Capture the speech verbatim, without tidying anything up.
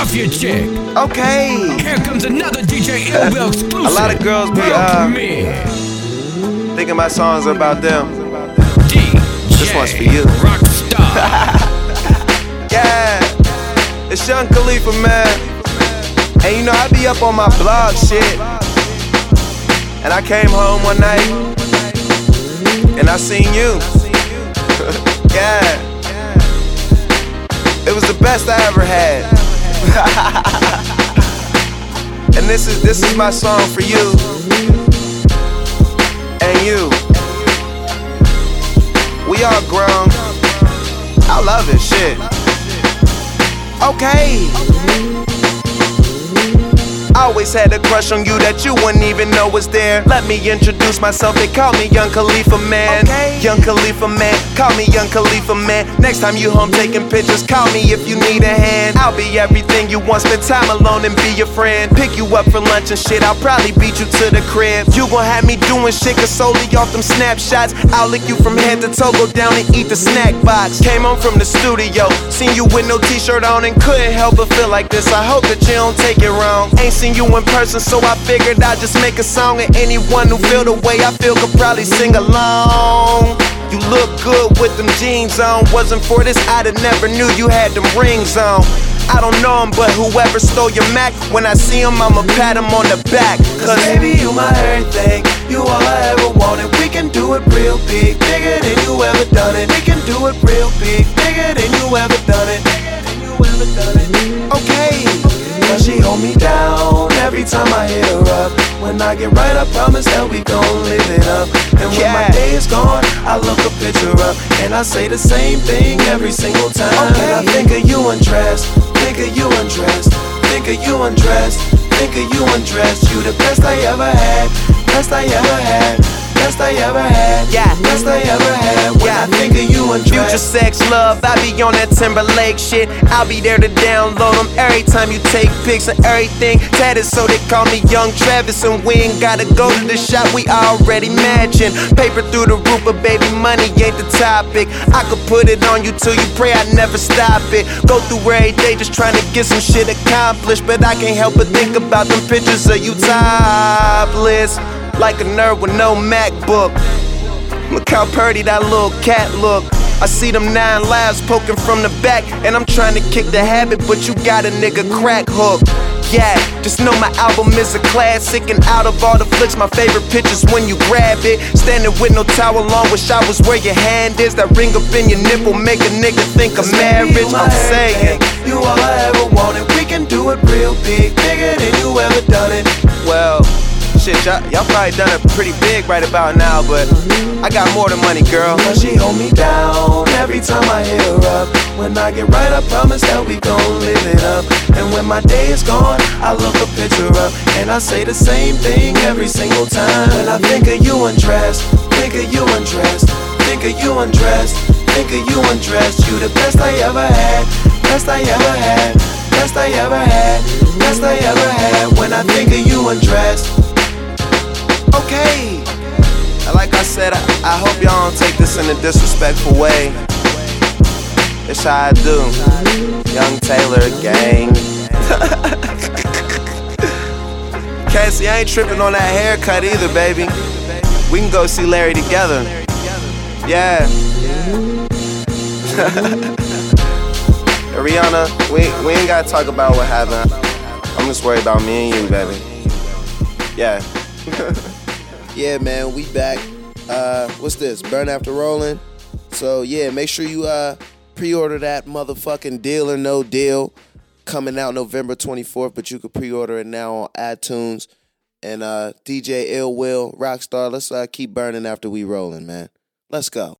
off your chick. Okay. Here comes another D J Ill Will exclusive. A lot of girls be uh, thinking my songs are about them. D J This one's for you. Rockstar. Yeah, it's Young Khalifa, man. And you know I be up on my blog shit. And I came home one night and I seen you. Yeah. It was the best I ever had. And this is this is my song for you and you. We all grown. I love it, shit. Okay. I always had a crush on you that you wouldn't even know was there. Let me introduce myself, they call me Young Khalifa, man. Okay. Young Khalifa, man, call me Young Khalifa, man. Next time you home taking pictures, call me if you need a hand. I'll be everything you want, spend time alone and be your friend. Pick you up for lunch and shit, I'll probably beat you to the crib. You gon' have me doing shit cause solely off them snapshots. I'll lick you from head to toe, go down and eat the snack box. Came home from the studio, seen you with no t-shirt on and couldn't help but feel like this. I hope that you don't take it wrong. Ain't seen you in person, so I figured I'd just make a song, and anyone who feel the way I feel could probably sing along. You look good with them jeans on. Wasn't for this, I'd have never knew you had them rings on. I don't know him, but whoever stole your Mac, when I see him, I'ma pat him on the back. Cause baby, you my everything, you all I ever wanted. We can do it real big, bigger than you ever done it. We can do it real big, bigger than you ever done it. Okay. Now she hold me down every time I hit her up. When I get right, I promise that we gon' live it up. And when yeah. my day is gone, I look a picture up and I say the same thing every single time. Okay. And I think of you undressed, think of you undressed, think of you undressed, think of you undressed. You the best I ever had, best I ever had, best I ever had, yeah, best I ever had. When yeah. I think of you undressed. Future sex love, I be on that Timberlake shit. I'll be there to download them every time you take pics and everything. Tatted so they call me Young Travis, and we ain't gotta go to the shop, we already matching. Paper through the roof, but baby money ain't the topic. I could put it on you till you pray I never stop it. Go through every day just trying to get some shit accomplished, but I can't help but think about them pictures of you topless, like a nerd with no MacBook. Look how pretty that little cat look. I see them nine lives poking from the back, and I'm trying to kick the habit, but you got a nigga crack hook. Yeah, just know my album is a classic, and out of all the flicks, my favorite picture's when you grab it. Standing with no towel on, wish I was where your hand is. That ring up in your nipple make a nigga think of marriage. I'm saying, you all I ever wanted. We can do it real big, bigger than you ever done it. Well, shit, y'all probably done it pretty big right about now, but I got more than money, girl. Now she hold me down every time I hit her up. When I get right, I promise that we gon' live it up. And when my day is gone, I look a picture up and I say the same thing every single time. When I think of you undressed, think of you undressed, think of you undressed, think of you undressed. You the best I ever had, best I ever had, best I ever had, best I ever had. When I think of you undressed. Okay. Like I said, I, I hope y'all don't take this in a disrespectful way. It's how I do. Young Taylor gang. Cassie, I ain't tripping on that haircut either, baby. We can go see Larry together. Yeah. Rihanna, we, we ain't gotta talk about what happened. I'm just worried about me and you, baby. Yeah. Yeah, man, we back. Uh, what's this? Burn After Rolling. So, yeah, make sure you uh, pre-order that motherfucking Deal or No Deal. Coming out November twenty-fourth, but you can pre-order it now on iTunes. And uh, D J Ill Will, Rockstar, let's uh, keep burning after we rolling, man. Let's go.